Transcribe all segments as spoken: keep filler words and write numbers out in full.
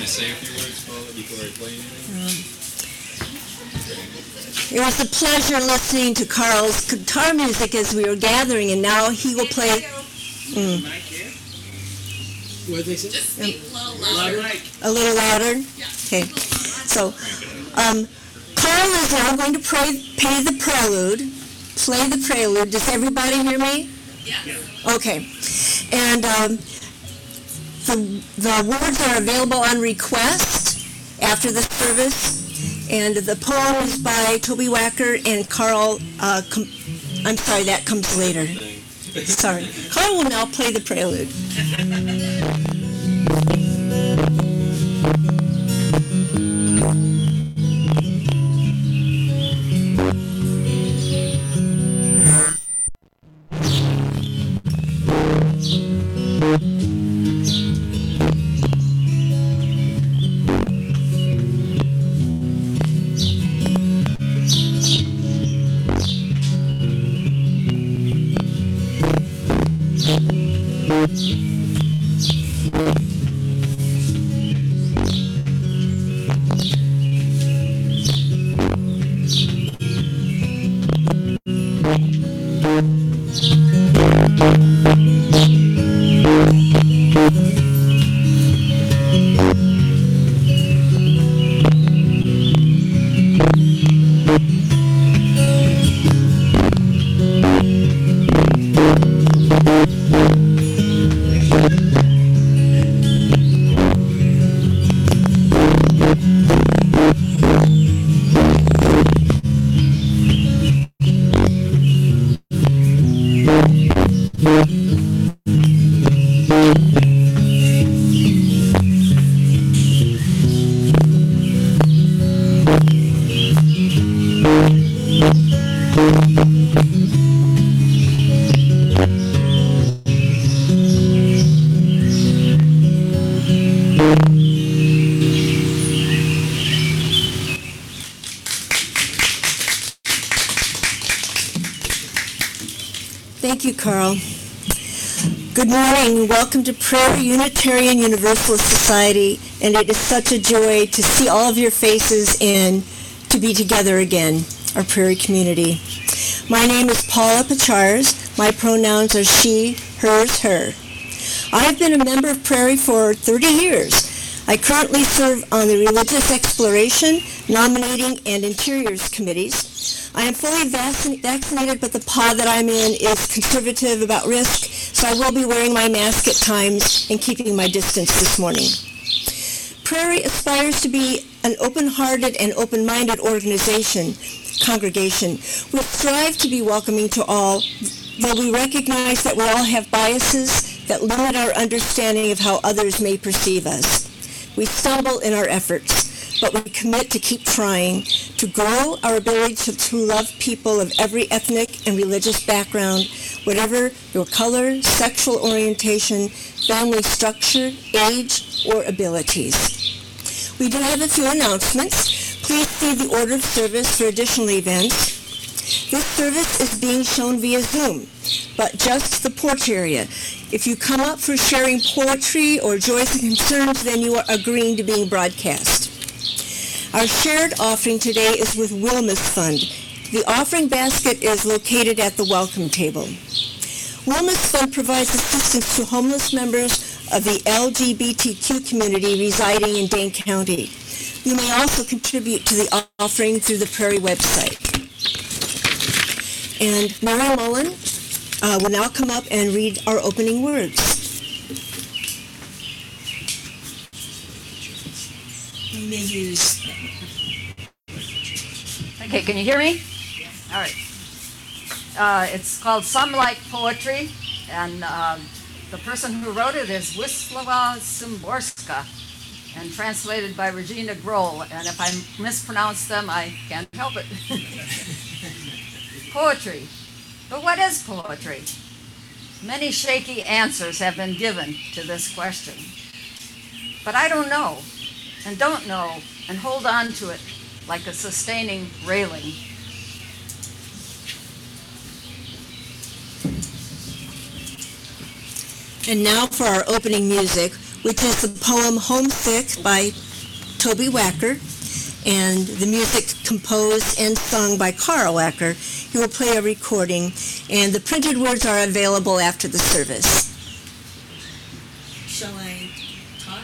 say a few words, Paula, before I play anything? It was a pleasure listening to Carl's guitar music as we were gathering, and now he will play. Mm. What did they say? Just speak a little louder. A little louder? Yeah. Okay. So, um, Carl is now going to pray, play the prelude. Play the prelude. Does everybody hear me? Yeah. Okay. And um, the, the words are available on request after the service. And the poem is by Toby Wacker and Carl, uh, com- I'm sorry, that comes later. Sorry. Carl will now play the prelude. Thank you, Carl. Good morning. Welcome to Prairie Unitarian Universalist Society, and it is such a joy to see all of your faces and to be together again, our Prairie community. My name is Paula Pachars. My pronouns are she, hers, her. I have been a member of Prairie for thirty years. I currently serve on the Religious Exploration, Nominating, and Interiors Committees. I am fully vac- vaccinated, but the pod that I'm in is conservative about risk, so I will be wearing my mask at times and keeping my distance this morning. Prairie aspires to be an open-hearted and open-minded organization, congregation. We strive to be welcoming to all, though we recognize that we all have biases that limit our understanding of how others may perceive us. We stumble in our efforts, but we commit to keep trying to grow our ability to, to love people of every ethnic and religious background, whatever your color, sexual orientation, family structure, age, or abilities. We do have a few announcements. Please see the order of service for additional events. This service is being shown via Zoom, but just the porch area. If you come up for sharing poetry or joys and concerns, then you are agreeing to being broadcast. Our shared offering today is with Wilmus Fund. The offering basket is located at the welcome table. Wilmus Fund provides assistance to homeless members of the L G B T Q community residing in Dane County. You may also contribute to the offering through the Prairie website. And Mary Mullen uh, will now come up and read our opening words. You may use. Okay, can you hear me? All right. Uh, it's called Some Like Poetry, and uh, the person who wrote it is Wisława Szymborska, and translated by Regina Grohl. And if I mispronounce them, I can't help it. Poetry. But what is poetry? Many shaky answers have been given to this question. But I don't know, and don't know, and hold on to it like a sustaining railing. And now for our opening music, which is the poem Homesick by Toby Wacker, and the music composed and sung by Carl Wacker. He will play a recording, and the printed words are available after the service. Shall I talk?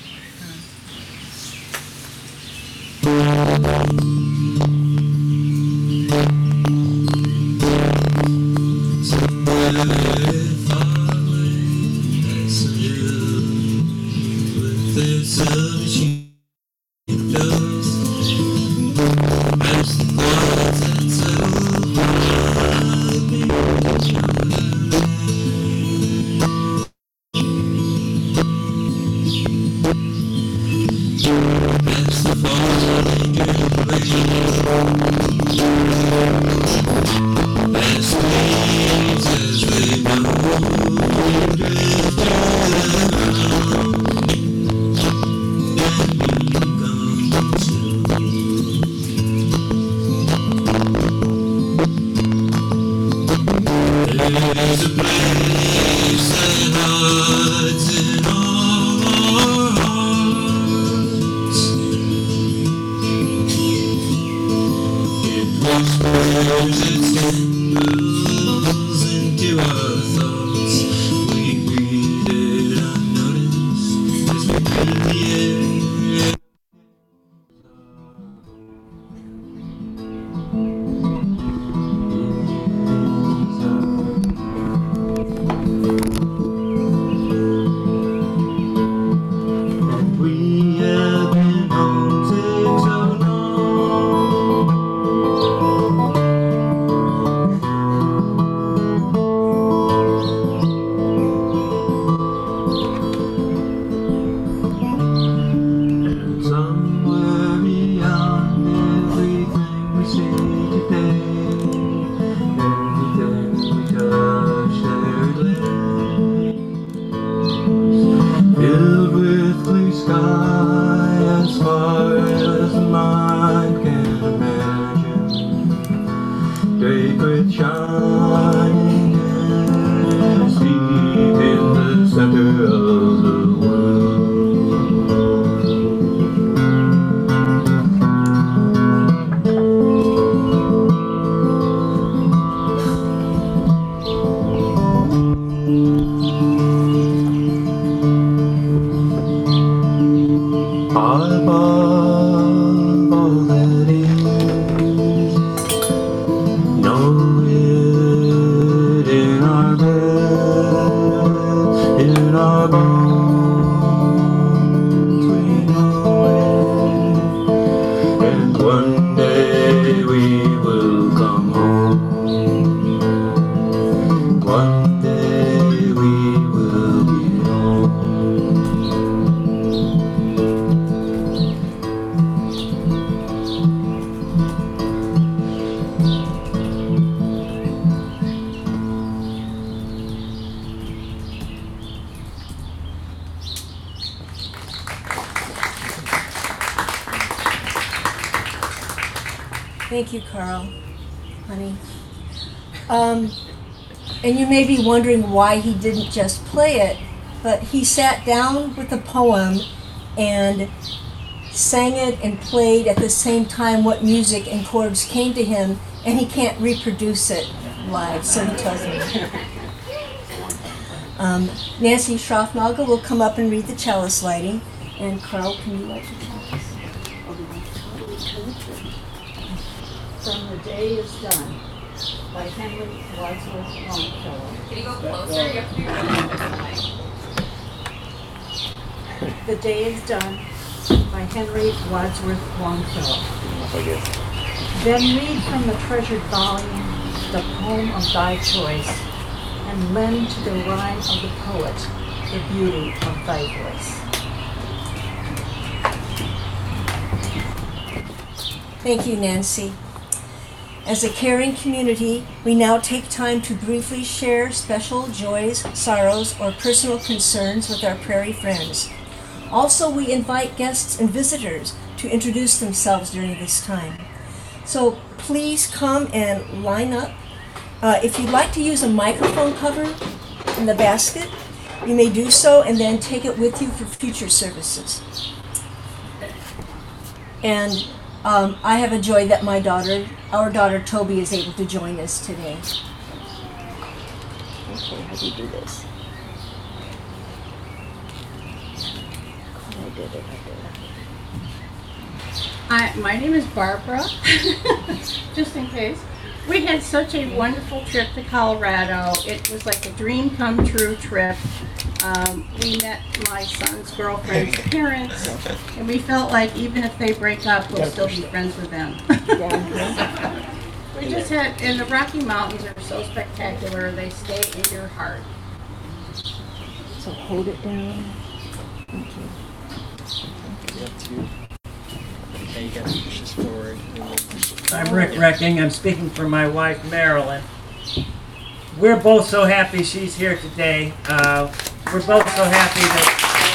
Thank you, Carl, honey. Um, and you may be wondering why he didn't just play it, but he sat down with the poem and sang it and played at the same time what music and chords came to him, and he can't reproduce it live, so he tells me. Um, Nancy Schroffnagel will come up and read the chalice lighting, and Carl, can you light the chalice? From the Day is Done by Henry Wadsworth Longfellow. Can you go closer? You have to be really close. The Day is Done by Henry Wadsworth Longfellow. Then read from the treasured volume the poem of thy choice, and lend to the rhyme of the poet the beauty of thy voice. Thank you, Nancy. As a caring community, we now take time to briefly share special joys, sorrows, or personal concerns with our prairie friends. Also, we invite guests and visitors to introduce themselves during this time. So please come and line up. Uh, if you'd like to use a microphone cover in the basket, you may do so and then take it with you for future services. And um, I have a joy that my daughter, our daughter Toby, is able to join us today. Okay, how do you do this? I did it, I did it. Hi, my name is Barbara, just in case. We had such a wonderful trip to Colorado. It was like a dream come true trip. Um, we met my son's girlfriend's parents, and we felt like even if they break up, we'll still be friends with them. We just had, and the Rocky Mountains are so spectacular, they stay in your heart. So hold it down. Thank you. You have to. Okay, you gotta push this forward. And then push it I'm Rick Recking. I'm speaking for my wife, Marilyn. We're both so happy she's here today. Uh, we're both so happy that,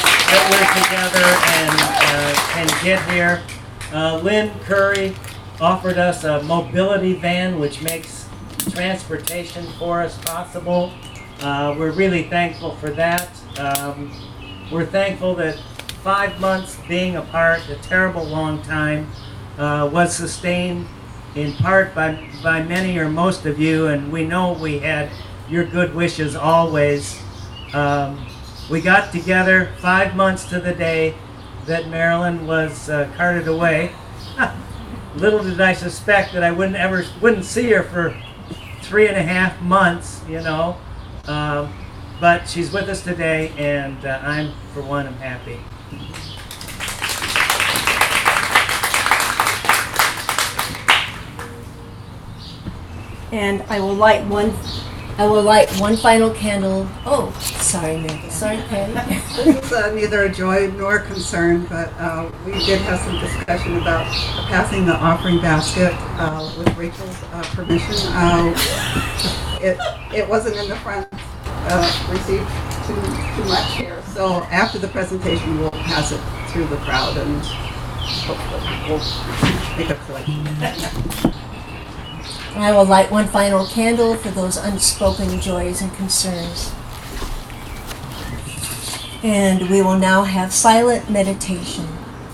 that we're together and uh, can get here. Uh, Lynn Curry offered us a mobility van, which makes transportation for us possible. Uh, we're really thankful for that. Um, we're thankful that five months being apart, a terrible long time, uh, was sustained in part by, by many or most of you, and we know we had your good wishes always. Um, we got together five months to the day that Marilyn was uh, carted away. Little did I suspect that I wouldn't ever wouldn't see her for three and a half months, you know. Um, but she's with us today, and uh, I'm, for one, am happy. And I will light one. I will light one final candle. Oh, sorry, Mary. Sorry, Patty. This is uh, neither a joy nor concern, but uh, we did have some discussion about passing the offering basket uh, with Rachel's uh, permission. Uh, it it wasn't in the front uh, received too too much here, so after the presentation, we'll pass it through the crowd and hopefully we'll make a collection. I will light one final candle for those unspoken joys and concerns. And we will now have silent meditation.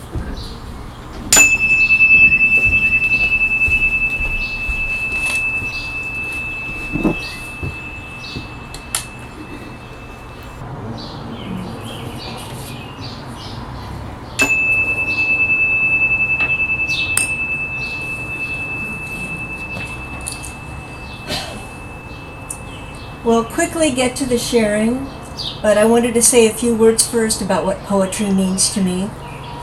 We'll quickly get to the sharing, but I wanted to say a few words first about what poetry means to me.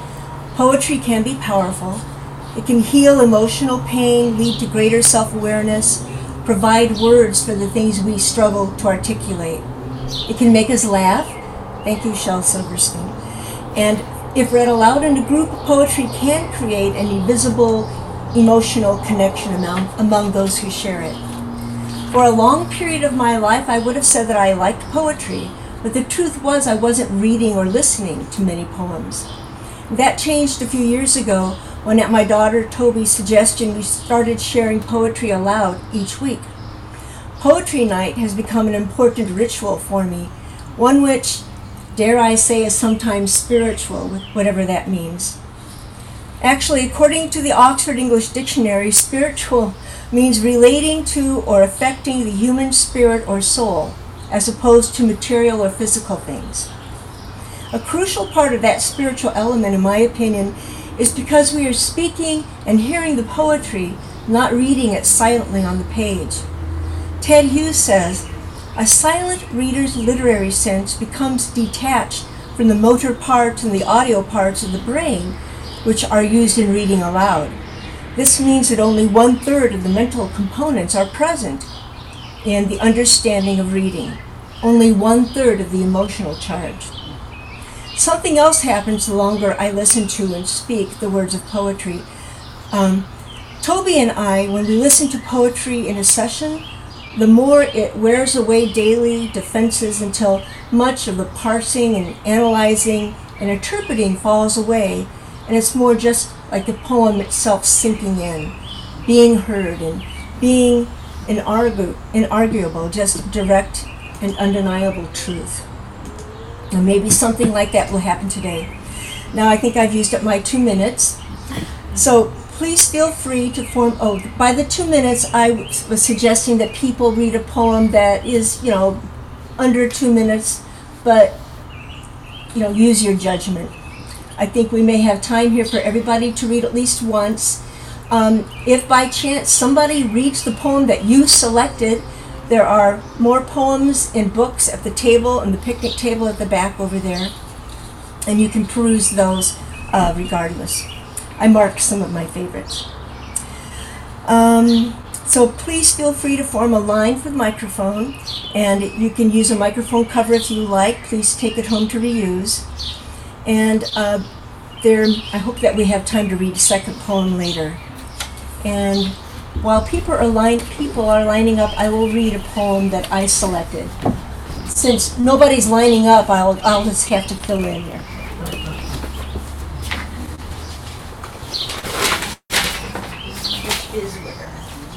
Poetry can be powerful. It can heal emotional pain, lead to greater self-awareness, provide words for the things we struggle to articulate. It can make us laugh. Thank you, Shel Silverstein. And if read aloud in a group, poetry can create an invisible emotional connection among, among those who share it. For a long period of my life, I would have said that I liked poetry, but the truth was I wasn't reading or listening to many poems. That changed a few years ago when, at my daughter Toby's suggestion, we started sharing poetry aloud each week. Poetry night has become an important ritual for me, one which, dare I say, is sometimes spiritual, whatever that means. Actually, according to the Oxford English Dictionary, spiritual means relating to or affecting the human spirit or soul, as opposed to material or physical things. A crucial part of that spiritual element, in my opinion, is because we are speaking and hearing the poetry, not reading it silently on the page. Ted Hughes says, a silent reader's literary sense becomes detached from the motor parts and the audio parts of the brain, which are used in reading aloud. This means that only one-third of the mental components are present in the understanding of reading, only one-third of the emotional charge. Something else happens the longer I listen to and speak the words of poetry. Um, Toby and I, when we listen to poetry in a session, the more it wears away daily defenses until much of the parsing and analyzing and interpreting falls away, and it's more just like the poem itself sinking in, being heard and being inargu- inarguable, just direct and undeniable truth. And maybe something like that will happen today. Now I think I've used up my two minutes. So please feel free to form, oh, by the two minutes I was suggesting that people read a poem that is, you know, under two minutes, but, you know, use your judgment. I think we may have time here for everybody to read at least once. Um, if by chance somebody reads the poem that you selected, there are more poems in books at the table and the picnic table at the back over there, and you can peruse those uh, regardless. I marked some of my favorites. Um, so please feel free to form a line for the microphone, and you can use a microphone cover if you like. Please take it home to reuse. And uh, there, I hope that we have time to read a second poem later. And while people are, line, people are lining up, I will read a poem that I selected. Since nobody's lining up, I'll, I'll just have to fill in here. Which is where?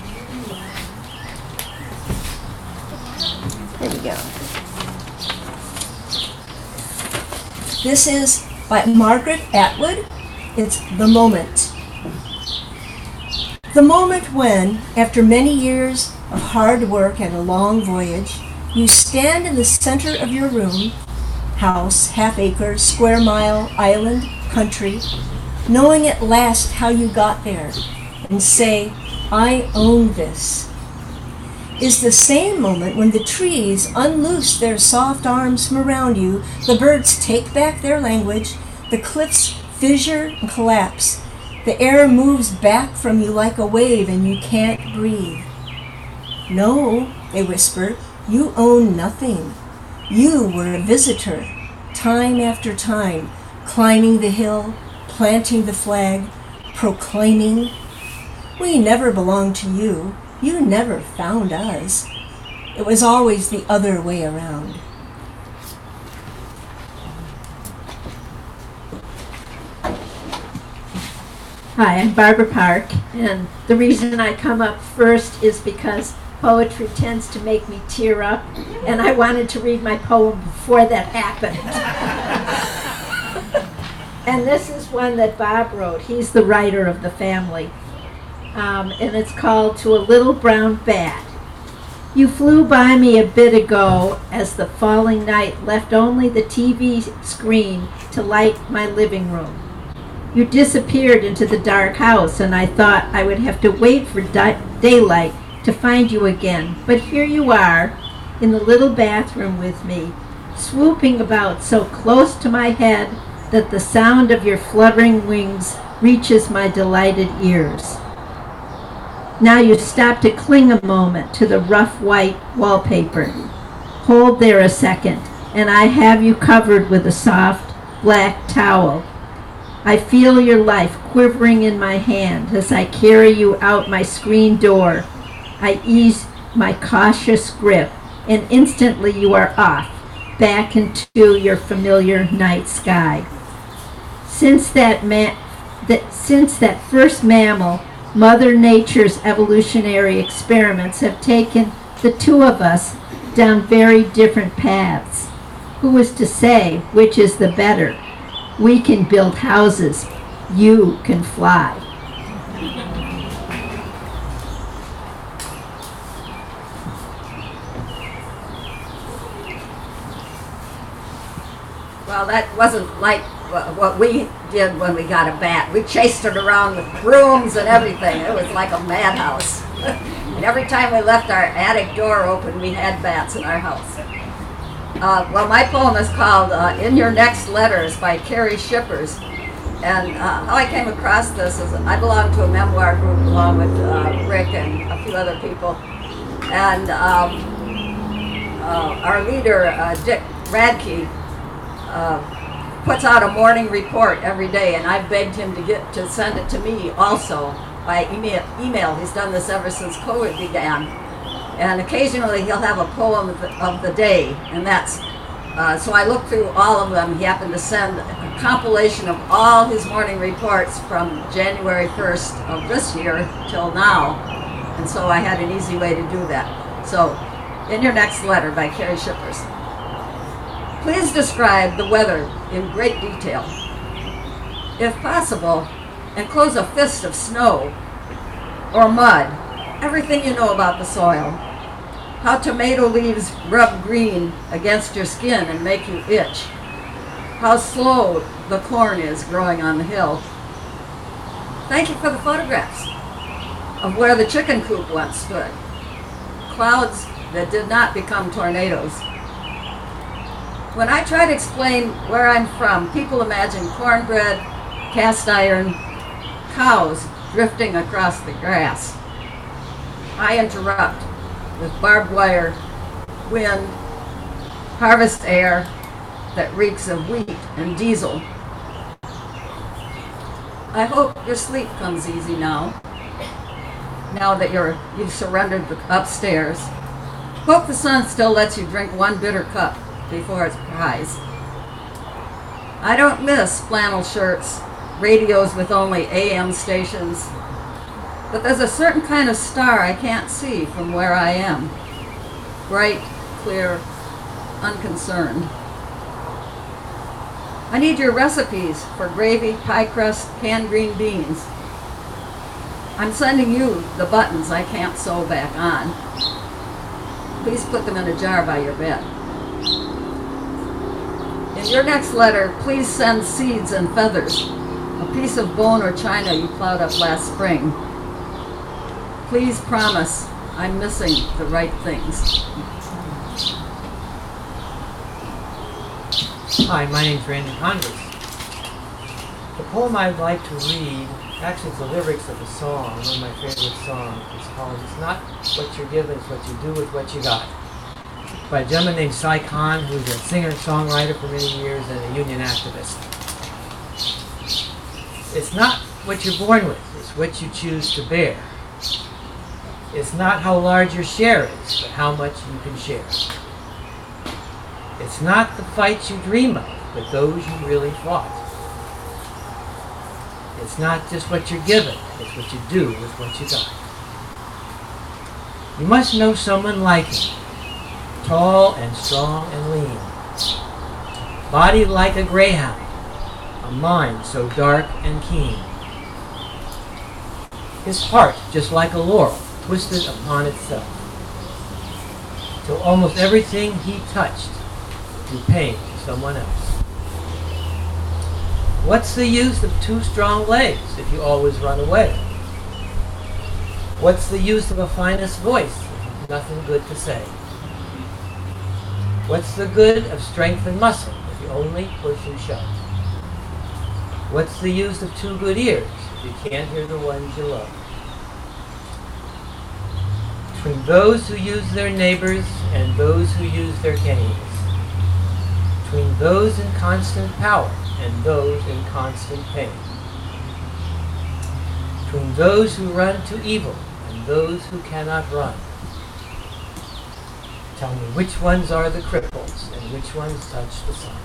There we go. This is by Margaret Atwood. It's The Moment. The moment when, after many years of hard work and a long voyage, you stand in the center of your room, house, half acre, square mile, island, country, knowing at last how you got there, and say, I own this, is the same moment when the trees unloose their soft arms from around you, the birds take back their language, the cliffs fissure and collapse, the air moves back from you like a wave and you can't breathe. No, they whisper, you own nothing. You were a visitor, time after time, climbing the hill, planting the flag, proclaiming, we never belonged to you. You never found us. It was always the other way around. Hi, I'm Barbara Park, and the reason I come up first is because poetry tends to make me tear up, and I wanted to read my poem before that happened. And this is one that Bob wrote. He's the writer of the family. Um, and it's called To a Little Brown Bat. You flew by me a bit ago as the falling night left only the T V screen to light my living room. You disappeared into the dark house, and I thought I would have to wait for di- daylight to find you again. But here you are, in the little bathroom with me, swooping about so close to my head that the sound of your fluttering wings reaches my delighted ears. Now you stop to cling a moment to the rough white wallpaper. Hold there a second, and I have you covered with a soft black towel. I feel your life quivering in my hand as I carry you out my screen door. I ease my cautious grip, and instantly you are off, back into your familiar night sky. Since that, ma- that, since that first mammal, Mother Nature's evolutionary experiments have taken the two of us down very different paths. Who is to say which is the better? We can build houses. You can fly. Well, that wasn't like what we did when we got a bat. We chased it around with brooms and everything. It was like a madhouse. And every time we left our attic door open, we had bats in our house. Uh, well, my poem is called uh, In Your Next Letters by Carrie Shippers. And uh, how I came across this is I belong to a memoir group along with uh, Rick and a few other people. And um, uh, our leader, uh, Dick Radke, uh, puts out a morning report every day, and I've begged him to get to send it to me also by email. email. He's done this ever since COVID began. And occasionally he'll have a poem of the, of the day, and that's, uh, so I looked through all of them. He happened to send a compilation of all his morning reports from January first of this year till now, and so I had an easy way to do that. So, In Your Next Letter by Carrie Shippers. Please describe the weather in great detail. If possible, enclose a fist of snow or mud, everything you know about the soil. How tomato leaves rub green against your skin and make you itch. How slow the corn is growing on the hill. Thank you for the photographs of where the chicken coop once stood. Clouds that did not become tornadoes. When I try to explain where I'm from, people imagine cornbread, cast iron, cows drifting across the grass. I interrupt with barbed wire, wind, harvest air that reeks of wheat and diesel. I hope your sleep comes easy now, now that you're, you've surrendered the upstairs. Hope the sun still lets you drink one bitter cup before its prize. I don't miss flannel shirts, radios with only A M stations, but there's a certain kind of star I can't see from where I am. Bright, clear, unconcerned. I need your recipes for gravy, pie crust, canned green beans. I'm sending you the buttons I can't sew back on. Please put them in a jar by your bed. In your next letter, please send seeds and feathers, a piece of bone or china you plowed up last spring. Please promise I'm missing the right things. Hi, my name's Randy Congress. The poem I'd like to read, actually it's the lyrics of a song, one of my favorite songs. It's called It's Not What You're Given, It's What You Do With What You Got. By a gentleman named Cy Khan, who's a singer-songwriter for many years and a union activist. It's not what you're born with, it's what you choose to bear. It's not how large your share is, but how much you can share. It's not the fights you dream of, but those you really fought. It's not just what you're given, it's what you do with what you got. You must know someone like him, tall and strong and lean, body like a greyhound, a mind so dark and keen. His heart just like a laurel, twisted upon itself, till almost everything he touched drew pain to someone else. What's the use of two strong legs if you always run away? What's the use of a finest voice if you've nothing good to say? What's the good of strength and muscle if you only push and shove? What's the use of two good ears if you can't hear the ones you love? Between those who use their neighbors and those who use their canes, between those in constant power and those in constant pain, between those who run to evil and those who cannot run. Tell me which ones are the cripples and which ones touch the sun.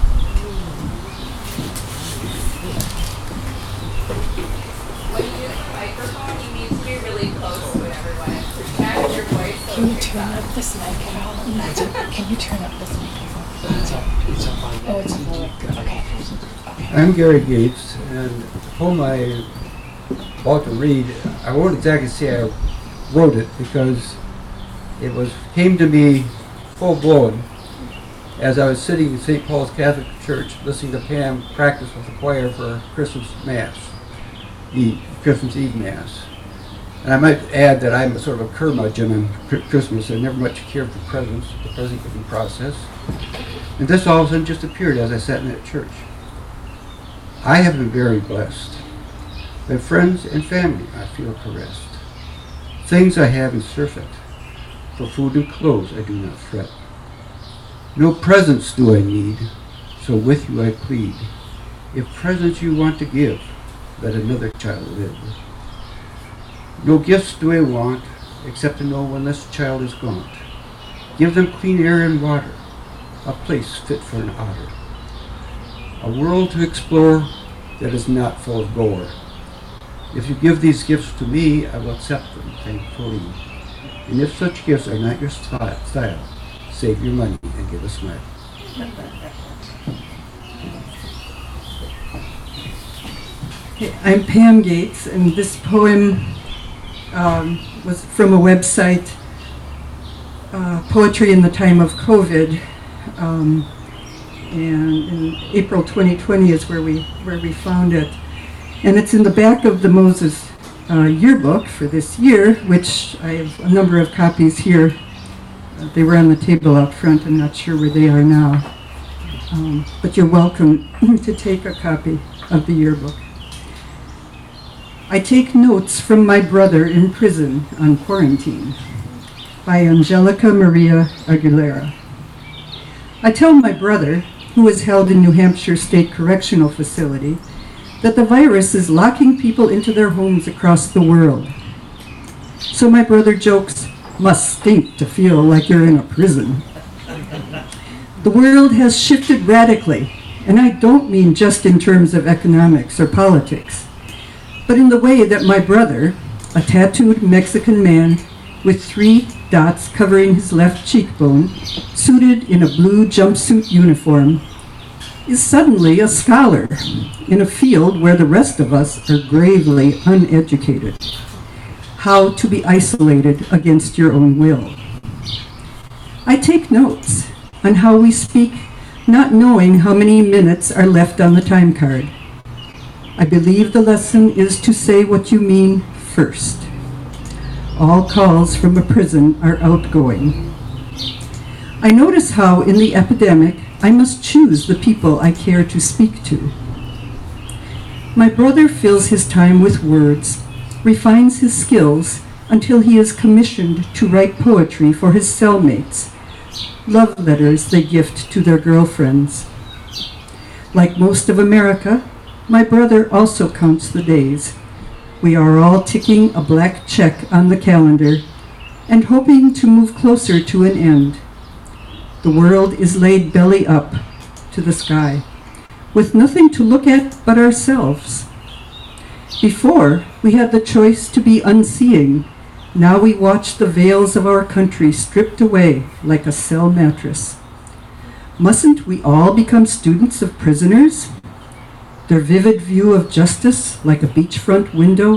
When you use the microphone, you need to be really close to it, everyone. Protect your voice. So Can you turn up this mic at all? Can you turn up this microphone? It's up, it's up on Oh, it's lower. Okay. Okay. I'm Gary Gates, and the poem I'm about to read, I won't exactly say I wrote it because it was came to me full blown as I was sitting in Saint Paul's Catholic Church listening to Pam practice with the choir for Christmas Mass, Eve, Christmas Eve Mass. And I might add that I'm a sort of a curmudgeon on Christmas. I never much cared for presents, the present giving process. And this all of a sudden just appeared as I sat in that church. I have been very blessed. By friends and family I feel caressed. Things I have in surfeit. For food and clothes I do not fret. No presents do I need, so with you I plead. If presents you want to give, let another child live. No gifts do I want, except to know when this child is gaunt. Give them clean air and water, a place fit for an otter. A world to explore that is not full of gore. If you give these gifts to me, I will accept them thankfully. And if such gifts are not your style, save your money and give a smile. I'm Pam Gates, and this poem um, was from a website, uh, Poetry in the Time of COVID, um, and in April twenty twenty is where we where we found it, and it's in the back of the Moses uh, yearbook for this year, which I have a number of copies here. Uh, they were on the table out front. I'm not sure where they are now, um, but you're welcome to take a copy of the yearbook. I take notes from my brother in prison on quarantine, by Angelica Maria Aguilera. I tell my brother, who is held in New Hampshire State Correctional Facility, that the virus is locking people into their homes across the world. So my brother jokes, "Must stink to feel like you're in a prison." The world has shifted radically, and I don't mean just in terms of economics or politics, but in the way that my brother, a tattooed Mexican man with three dots covering his left cheekbone, suited in a blue jumpsuit uniform, is suddenly a scholar in a field where the rest of us are gravely uneducated. How to be isolated against your own will. I take notes on how we speak, not knowing how many minutes are left on the time card. I believe the lesson is to say what you mean first. All calls from a prison are outgoing. I notice how in the epidemic I must choose the people I care to speak to. My brother fills his time with words, refines his skills until he is commissioned to write poetry for his cellmates, love letters they gift to their girlfriends. Like most of America, my brother also counts the days. We are all ticking a black check on the calendar and hoping to move closer to an end. The world is laid belly up to the sky, with nothing to look at but ourselves. Before, we had the choice to be unseeing. Now we watch the veils of our country stripped away like a cell mattress. Mustn't we all become students of prisoners? Their vivid view of justice like a beachfront window?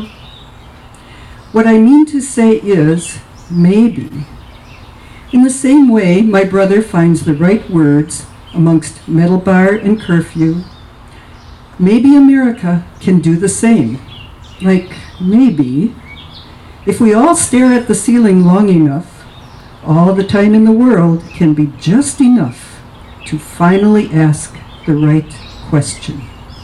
What I mean to say is, maybe. In the same way my brother finds the right words amongst metal bar and curfew, maybe America can do the same. Like, maybe, if we all stare at the ceiling long enough, all the time in the world can be just enough to finally ask the right question.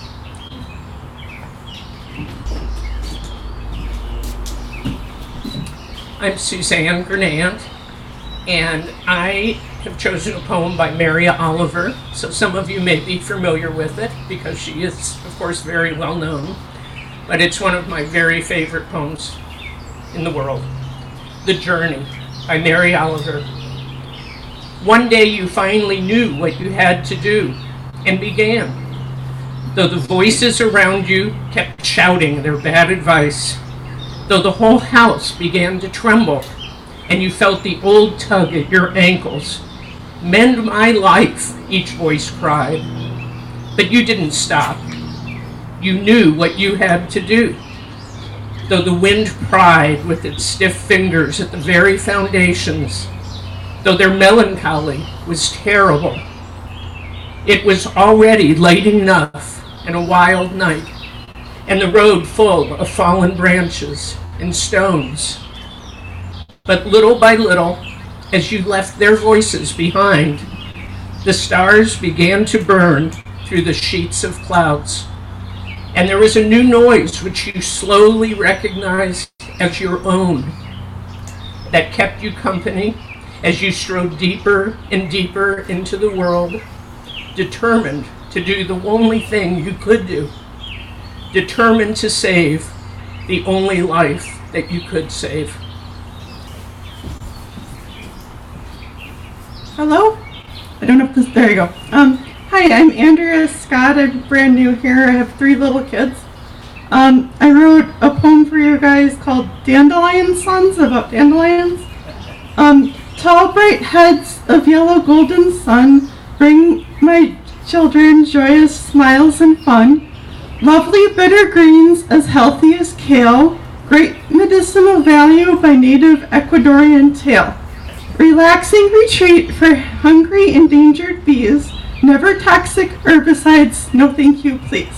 I'm Suzanne Grenand, and I have chosen a poem by Mary Oliver, so some of you may be familiar with it because she is, of course, very well known, but it's one of my very favorite poems in the world. The Journey by Mary Oliver. One day you finally knew what you had to do and began, though the voices around you kept shouting their bad advice, though the whole house began to tremble and you felt the old tug at your ankles. Mend my life, each voice cried. But you didn't stop. You knew what you had to do. Though the wind pried with its stiff fingers at the very foundations, though their melancholy was terrible, it was already late enough and a wild night, and the road full of fallen branches and stones. But little by little, as you left their voices behind, the stars began to burn through the sheets of clouds, and there was a new noise which you slowly recognized as your own, that kept you company as you strode deeper and deeper into the world, determined to do the only thing you could do, determined to save the only life that you could save. Hello? I don't know if this, there you go. Um, hi, I'm Andrea Scott. I'm brand new here. I have three little kids. Um, I wrote a poem for you guys called Dandelion Sons, about dandelions. Um, tall bright heads of yellow golden sun bring my children joyous smiles and fun. Lovely bitter greens as healthy as kale. Great medicinal value by native Ecuadorian tail. Relaxing retreat for hungry endangered bees. Never toxic herbicides. No thank you, please.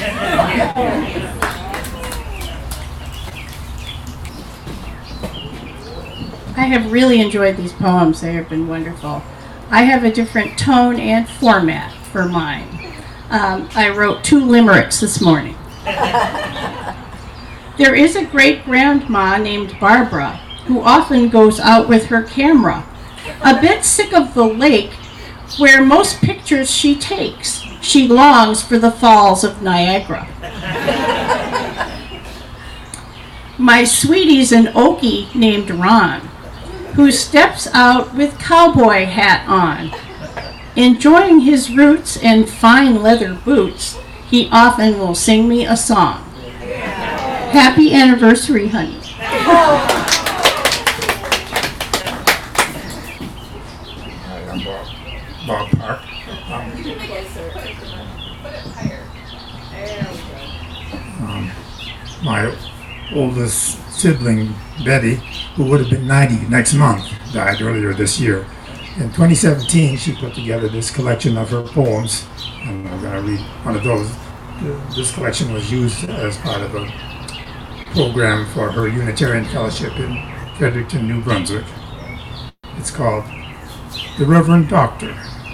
I have really enjoyed these poems. They have been wonderful. I have a different tone and format for mine. Um, I wrote two limericks this morning. There is a great-grandma named Barbara who often goes out with her camera. A bit sick of the lake where most pictures she takes. She longs for the falls of Niagara. My sweetie's an Okie named Ron, who steps out with cowboy hat on. Enjoying his roots and fine leather boots, he often will sing me a song. Happy anniversary, honey. Bob Park. Um, um, my oldest sibling, Betty, who would have been ninety next month, died earlier this year. In twenty seventeen, she put together this collection of her poems, and I'm going to read one of those. This collection was used as part of a program for her Unitarian Fellowship in Fredericton, New Brunswick. It's called The Reverend Doctor.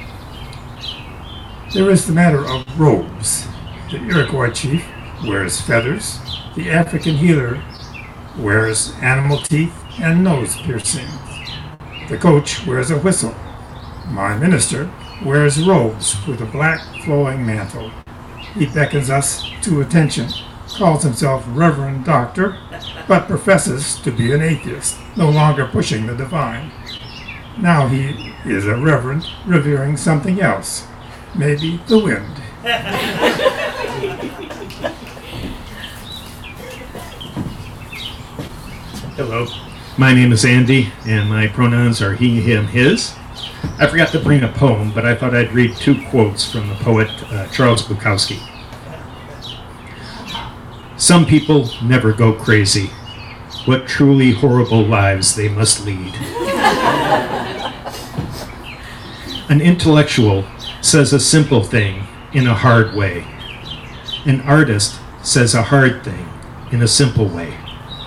There is the matter of robes. The Iroquois chief wears feathers. The African healer wears animal teeth and nose piercings. The coach wears a whistle. My minister wears robes with a black flowing mantle. He beckons us to attention, calls himself Reverend Doctor, but professes to be an atheist, no longer pushing the divine. Now he is a reverend revering something else, maybe the wind. Hello, my name is Andy, and my pronouns are he, him, his. I forgot to bring a poem, but I thought I'd read two quotes from the poet uh, Charles Bukowski. Some people never go crazy. What truly horrible lives they must lead. An intellectual says a simple thing in a hard way. An artist says a hard thing in a simple way.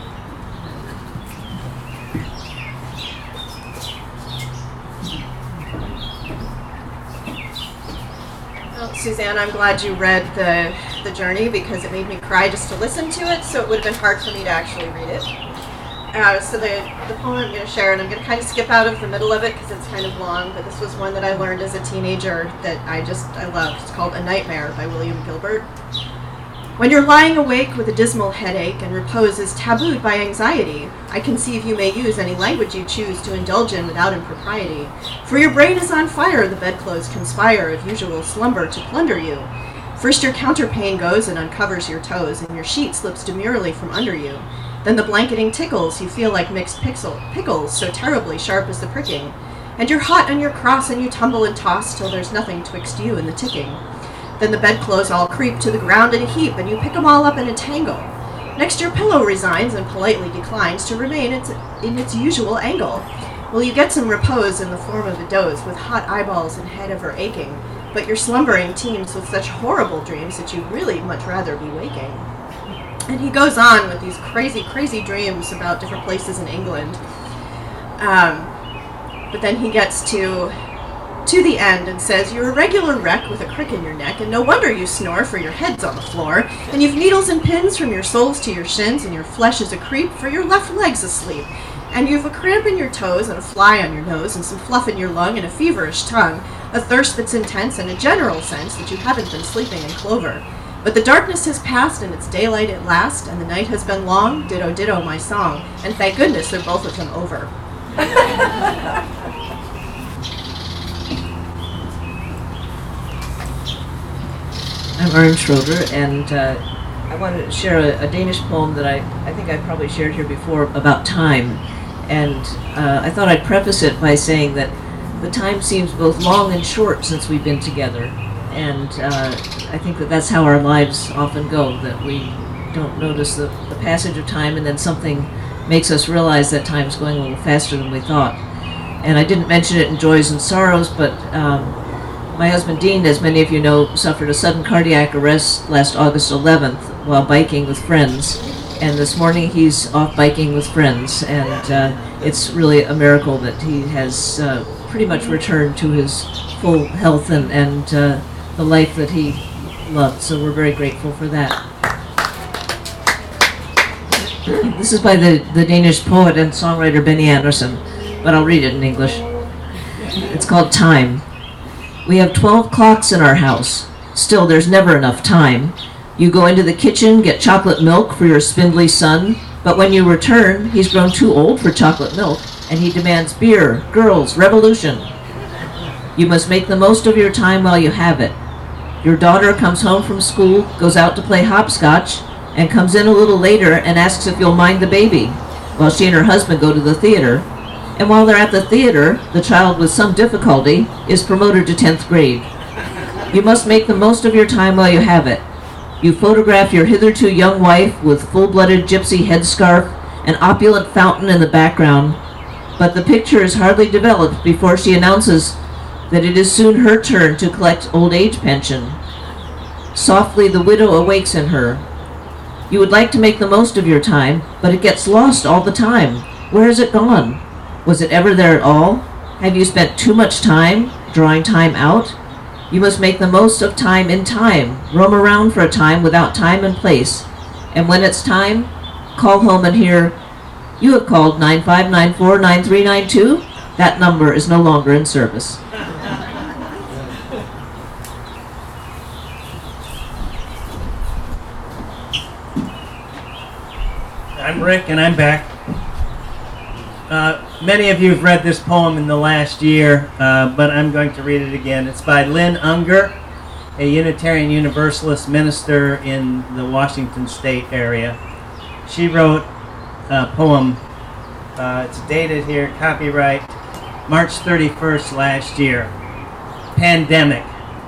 Well, Suzanne, I'm glad you read the, the journey because it made me cry just to listen to it, so it would have been hard for me to actually read it. Uh, so the, the poem I'm going to share, and I'm going to kind of skip out of the middle of it because it's kind of long, but this was one that I learned as a teenager that I just, I loved. It's called A Nightmare by William Gilbert. When you're lying awake with a dismal headache and repose is tabooed by anxiety, I conceive you may use any language you choose to indulge in without impropriety. For your brain is on fire, the bedclothes conspire of usual slumber to plunder you. First your counterpane goes and uncovers your toes, and your sheet slips demurely from under you. Then the blanketing tickles, you feel like mixed pixel, pickles, so terribly sharp is the pricking. And you're hot and you're cross, and you tumble and toss till there's nothing twixt you and the ticking. Then the bedclothes all creep to the ground in a heap, and you pick 'em all up in a tangle. Next your pillow resigns and politely declines to remain its, in its usual angle. Well, you get some repose in the form of a doze, with hot eyeballs and head ever aching, but your slumbering teems with such horrible dreams that you'd really much rather be waking. And he goes on with these crazy, crazy dreams about different places in England. Um, but then he gets to to the end and says, you're a regular wreck with a crick in your neck, and no wonder you snore, for your head's on the floor, and you've needles and pins from your soles to your shins, and your flesh is a creep, for your left leg's asleep. And you've a cramp in your toes, and a fly on your nose, and some fluff in your lung, and a feverish tongue, a thirst that's intense, and a general sense that you haven't been sleeping in clover. But the darkness has passed, and it's daylight at last, and the night has been long, ditto ditto my song, and thank goodness they're both of them over. I'm Arne Schroeder, and uh, I want to share a, a Danish poem that I, I think I probably shared here before about time. And uh, I thought I'd preface it by saying that the time seems both long and short since we've been together. And uh, I think that that's how our lives often go, that we don't notice the, the passage of time, and then something makes us realize that time's going a little faster than we thought. And I didn't mention it in Joys and Sorrows, but um, my husband Dean, as many of you know, suffered a sudden cardiac arrest last August eleventh while biking with friends. And this morning he's off biking with friends, and uh, it's really a miracle that he has uh, pretty much returned to his full health and, and uh, the life that he loved. So we're very grateful for that. This is by the, the Danish poet and songwriter Benny Andersson, but I'll read it in English. It's called Time. We have twelve clocks in our house. Still, there's never enough time. You go into the kitchen, get chocolate milk for your spindly son, but when you return, he's grown too old for chocolate milk, and he demands beer, girls, revolution. You must make the most of your time while you have it. Your daughter comes home from school, goes out to play hopscotch, and comes in a little later and asks if you'll mind the baby, while she and her husband go to the theater. And while they're at the theater, the child with some difficulty is promoted to tenth grade. You must make the most of your time while you have it. You photograph your hitherto young wife with full-blooded gypsy headscarf, an opulent fountain in the background, but the picture is hardly developed before she announces that it is soon her turn to collect old age pension. Softly, the widow awakes in her. You would like to make the most of your time, but it gets lost all the time. Where has it gone? Was it ever there at all? Have you spent too much time drawing time out? You must make the most of time in time. Roam around for a time without time and place. And when it's time, call home and hear, you have called nine five nine four nine three nine two. That number is no longer in service. I'm Rick, and I'm back. Uh, many of you have read this poem in the last year, uh, but I'm going to read it again. It's by Lynn Unger, a Unitarian Universalist minister in the Washington State area. She wrote a poem. Uh, it's dated here, copyright, March thirty-first last year. Pandemic.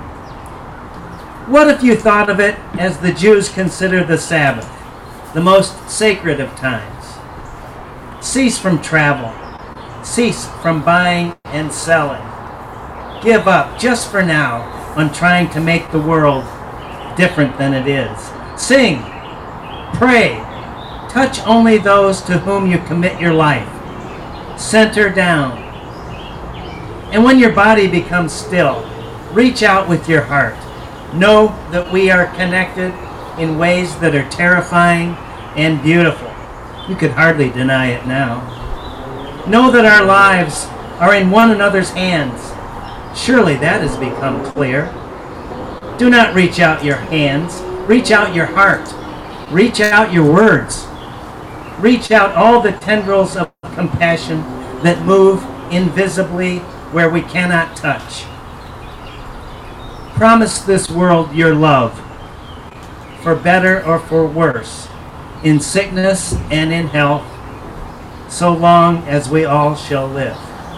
What if you thought of it as the Jews consider the Sabbath, the most sacred of times? Cease from travel. Cease from buying and selling. Give up, just for now, on trying to make the world different than it is. Sing. Pray. Touch only those to whom you commit your life. Center down. And when your body becomes still, reach out with your heart. Know that we are connected in ways that are terrifying and beautiful. You could hardly deny it now. Know that our lives are in one another's hands. Surely that has become clear. Do not reach out your hands. Reach out your heart. Reach out your words. Reach out all the tendrils of compassion that move invisibly where we cannot touch. Promise this world your love, for better or for worse, in sickness and in health, so long as we all shall live.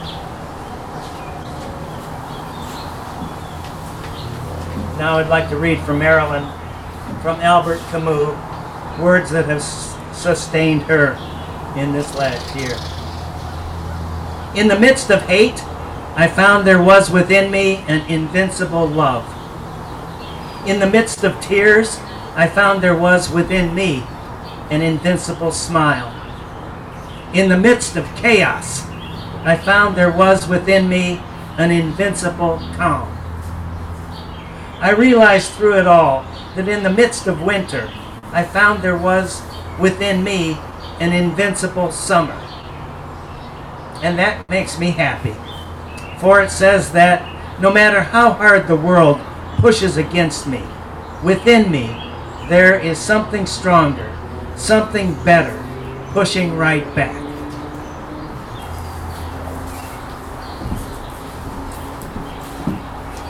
Now I'd like to read from Marilyn, from Albert Camus, words that have sustained her in this last year. In the midst of hate, I found there was within me an invincible love. In the midst of tears, I found there was within me an invincible smile. In the midst of chaos, I found there was within me an invincible calm. I realized through it all that in the midst of winter, I found there was within me an invincible summer. And that makes me happy. For it says that no matter how hard the world pushes against me, within me there is something stronger, something better, pushing right back.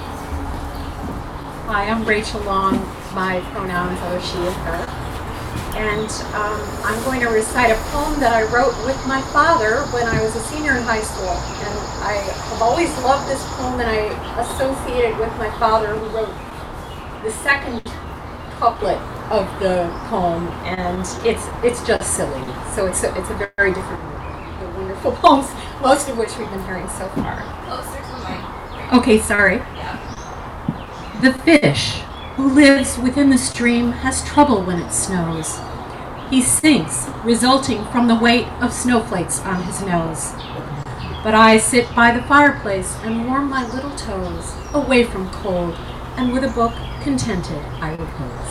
Hi, I'm Rachel Long. My pronouns are she and her. And um, I'm going to recite a poem that I wrote with my father when I was a senior in high school. And I have always loved this poem, and I associate it with my father, who wrote the second couplet of the poem, and it's it's just silly. So it's a, it's a very different the wonderful poems, most of which we've been hearing so far. Closer to the mic. Okay, sorry. The fish who lives within the stream has trouble when it snows. He sinks, resulting from the weight of snowflakes on his nose. But I sit by the fireplace and warm my little toes, away from cold, and with a book contented I repose.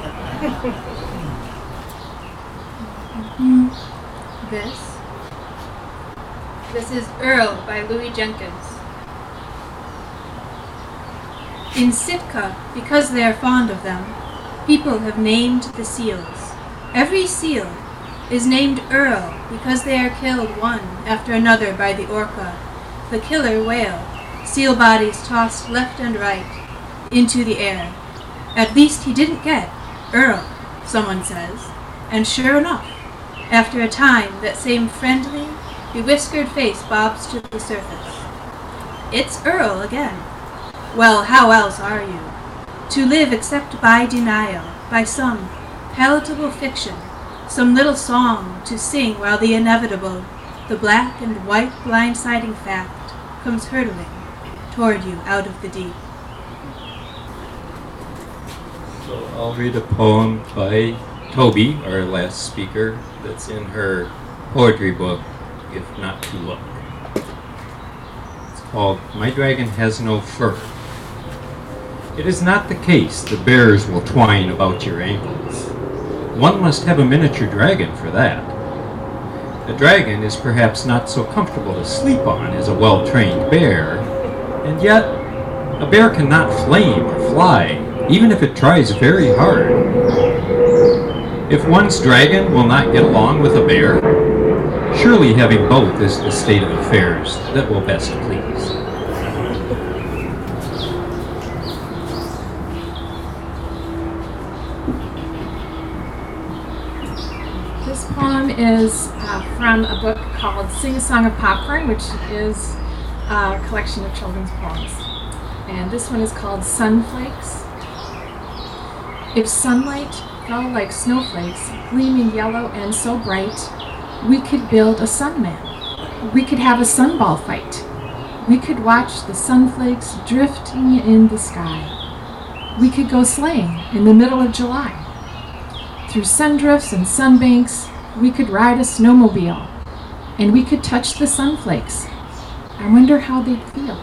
This? This is Earl by Louis Jenkins. In Sitka, because they are fond of them, people have named the seals. Every seal is named Earl because they are killed one after another by the orca, the killer whale, seal bodies tossed left and right into the air. At least he didn't get Earl, someone says, and sure enough, after a time that same friendly, bewhiskered face bobs to the surface. It's Earl again. Well, how else are you? To live except by denial, by some palatable fiction, some little song to sing while the inevitable, the black and white blindsiding fact, comes hurtling toward you out of the deep. So I'll read a poem by Toby, our last speaker, that's in her poetry book, If Not to Look. It's called My Dragon Has No Fur. It is not the case the bears will twine about your ankles. One must have a miniature dragon for that. A dragon is perhaps not so comfortable to sleep on as a well-trained bear, and yet a bear cannot flame or fly, even if it tries very hard. If one's dragon will not get along with a bear, surely having both is the state of affairs that will best please. This poem is uh, from a book called Sing a Song of Popcorn, which is a collection of children's poems. And this one is called Sunflakes. If sunlight fell like snowflakes, gleaming yellow and so bright, we could build a sunman. We could have a sunball fight. We could watch the sunflakes drifting in the sky. We could go sleighing in the middle of July. Through sundrifts and sunbanks, we could ride a snowmobile, and we could touch the sunflakes. I wonder how they'd feel.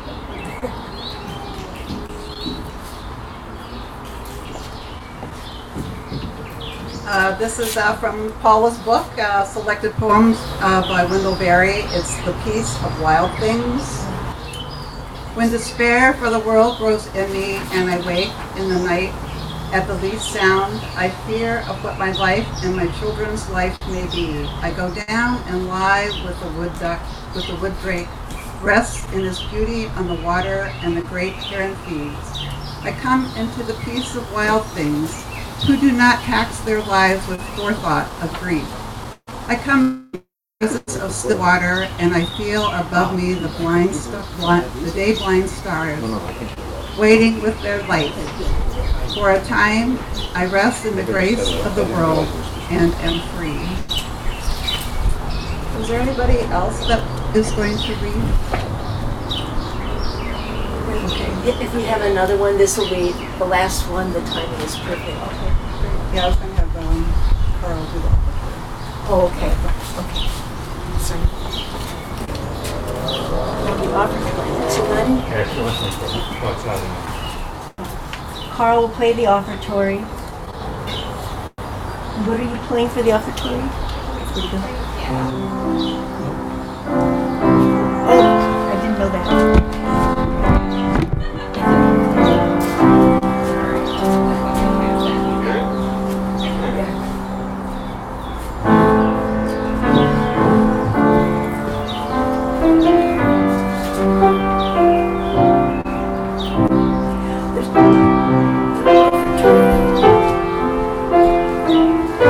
Uh, this is uh, from Paula's book, uh, Selected Poems uh, by Wendell Berry. It's The Peace of Wild Things. When despair for the world grows in me and I wake in the night at the least sound, I fear of what my life and my children's life may be. I go down and lie with the wood duck, with the wood drake, rests in his beauty on the water and the great heron feeds. I come into the peace of wild things, who do not tax their lives with forethought of grief. I come in the presence of still water, and I feel above me the blind, blind the day-blind stars, waiting with their light. For a time, I rest in the grace of the world and am free. Is there anybody else that is going to read? Okay. If we have another one, this will be the last one. The timing is perfect. Okay. Yeah, I was going to have um, Carl do that. Oh, okay. Okay. Sorry. The offertory. Is it ready? Yeah, she wants me to. No, it's not enough. Carl will play the offertory. What are you playing for the offertory? Oh, I didn't know that. Thank you.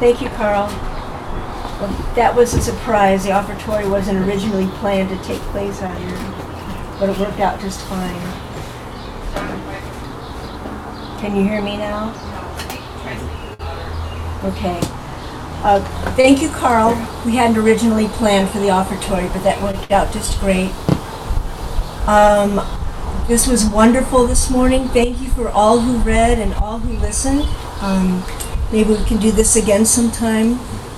Thank you, Carl. Well, that was a surprise. The offertory wasn't originally planned to take place out here, but it worked out just fine. Can you hear me now? Okay. Uh, thank you, Carl. We hadn't originally planned for the offertory, but that worked out just great. Um, this was wonderful this morning. Thank you for all who read and all who listened. Um, maybe we can do this again sometime.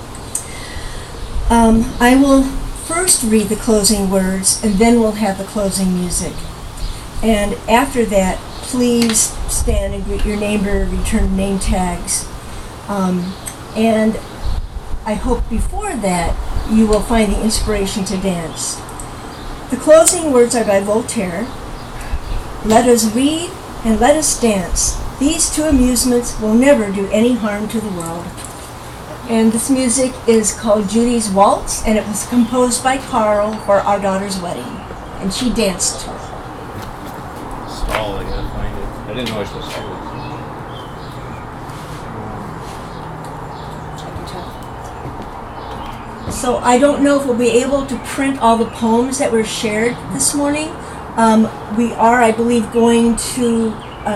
Um, I will first read the closing words, and then we'll have the closing music. And after that, please stand and greet your neighbor, return name tags. Um, and I hope before that you will find the inspiration to dance. The closing words are by Voltaire. Let us read and let us dance. These two amusements will never do any harm to the world. And this music is called Judy's Waltz, and it was composed by Carl for our daughter's wedding. And she danced to it. Stall, I gotta find it. I didn't know I was supposed to do it. So I don't know if we'll be able to print all the poems that were shared this morning. Um, we are, I believe, going to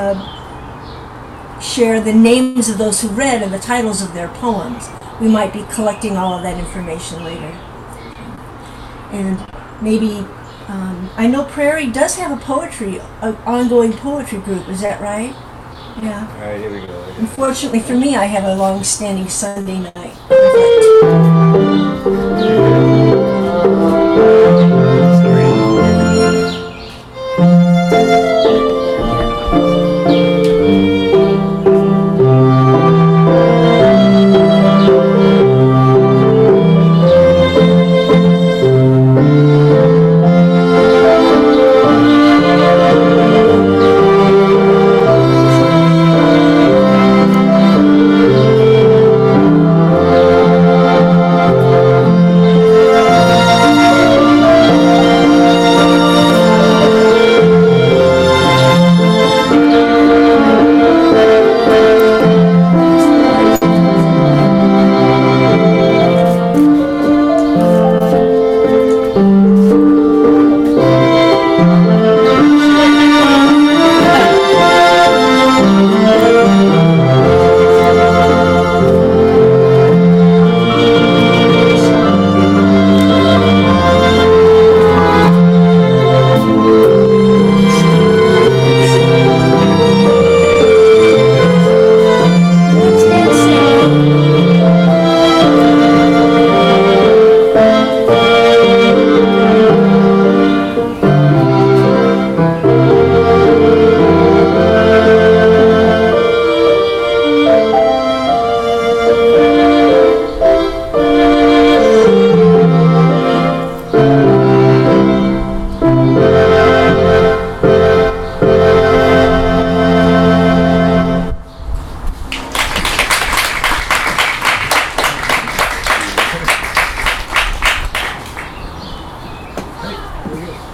uh, share the names of those who read and the titles of their poems. We might be collecting all of that information later. And maybe, um, I know Prairie does have a poetry, an ongoing poetry group, is that right? Yeah. All right, here we go. Unfortunately for me, I have a long-standing Sunday night.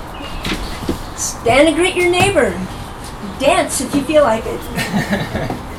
Stand and greet your neighbor. Dance if you feel like it.